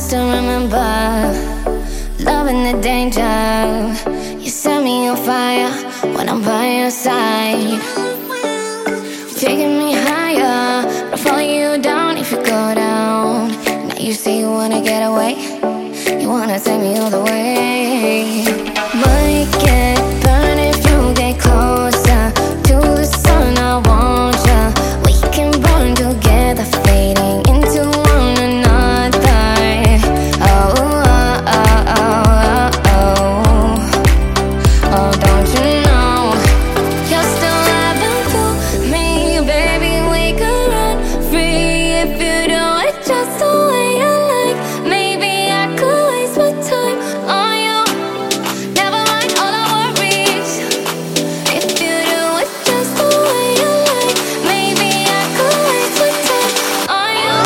still remember loving the danger. You set me on fire when I'm by your side. Taking me higher, but I'll follow you down if you go down. Now you say you wanna get away, you wanna take me all the way. Might get burned if you get closer to the sun. I want ya. We can burn together, fading into one another. Oh, oh, oh, oh, oh, oh, don't you know you're still living through me, baby? We could run free if you do it just the way you like. Maybe I could waste my time on you. Never mind all our worries. If you do it just the way you like, maybe I could waste my time on you.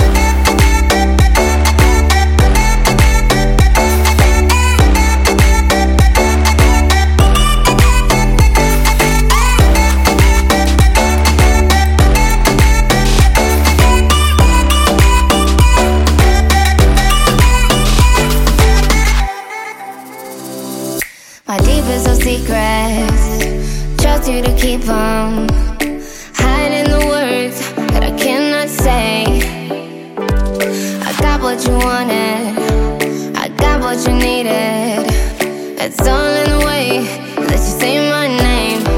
My deepest of secrets, trust you to keep them, hiding the words that I cannot say. I got what you wanted, I got what you needed. It's all in the way that you say my name.